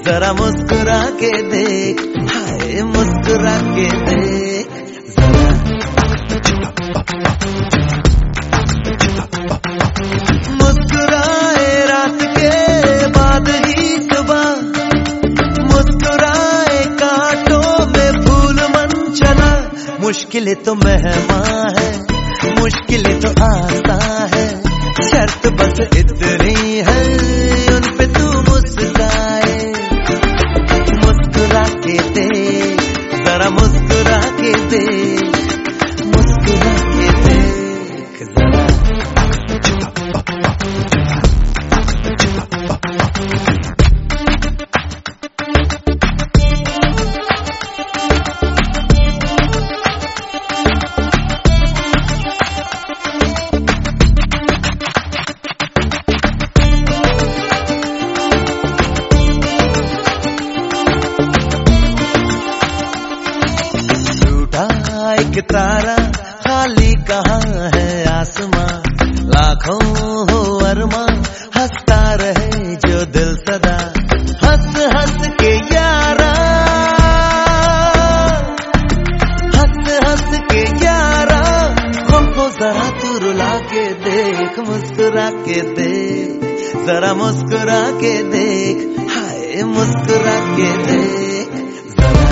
जरा मुस्कुरा के देख, हाय मुस्कुरा के देख जरा। मुस्कुराए रात के बाद ही सुबह, मुस्कुराए कांटों में फूल मन चला। मुश्किलें तो मेहमान है, मुश्किलें तो आसान है, शर्त बस इतनी है उन पे तू मुस्कुराए। मुस्कुरा के देख, जरा मुस्कुरा के देख, मुस्कुरा के देख जरा। एक तारा खाली कहाँ है आसमां, लाखों हो अरमां, हंसता रहे जो दिल सदा। हंस हंस के यारा, हंस हंस के यारा, हमको जरा तू रुला के देख, मुस्कुरा के देख, जरा मुस्कुरा के देख, हाय मुस्कुरा के देख जरा।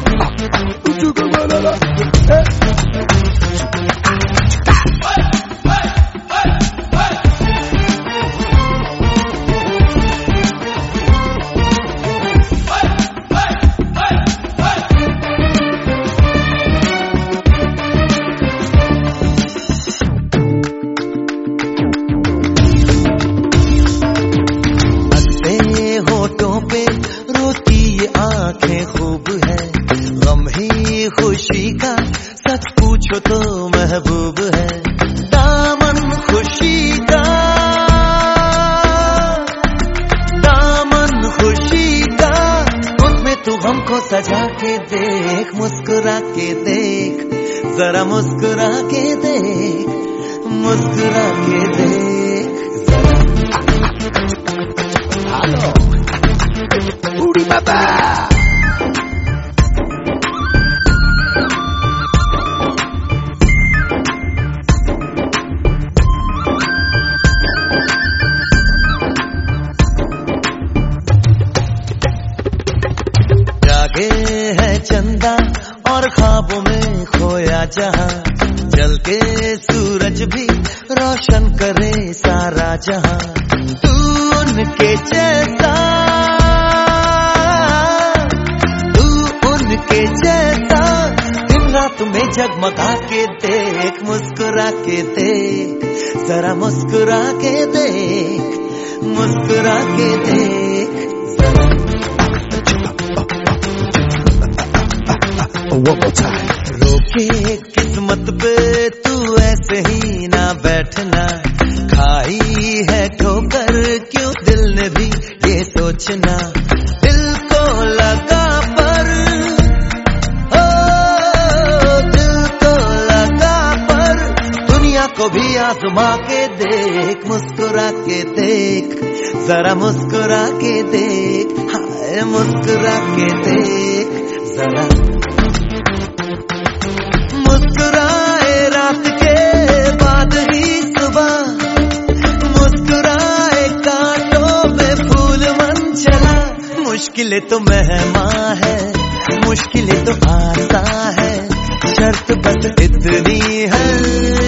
होठों पे रोती ये आंखें खूब है, गम ही खुशी का सच पूछो तो महबूब है। दामन खुशी का, दामन खुशी का, उसमें तू हमको सजा के देख, मुस्कुरा के देख, जरा मुस्कुरा के देख, मुस्कुरा के देख जरा। Uri Baba! जागे है चंदा और ख्वाबों में खोया जहां, जल के सूरज भी रोशन करे सारा जहां। तू उनके जैसा, तू उनके जैसा, दिन रात में जगमगा के देख, मुस्कुरा के देख, जरा मुस्कुरा के देख, मुस्कुरा के देख जरा। One more time. रोके किस्मत पे तू ऐसे ही ना बैठना, खाई है ठोकर क्यों दिल ने भी ये सोचना। दिल को लगा पर, ओ दिल को लगा पर, दुनिया को भी आजमा के देख, मुस्कुरा के देख, जरा मुस्कुरा के देख, हाय मुस्कुरा के देख जरा। मुस्कुराए रात के बाद ही सुबह, मुस्कुराए कांटों में फूल मन चला। मुश्किलें तो मेहमान है, मुश्किलें तो आसान है, शर्त बस इतनी है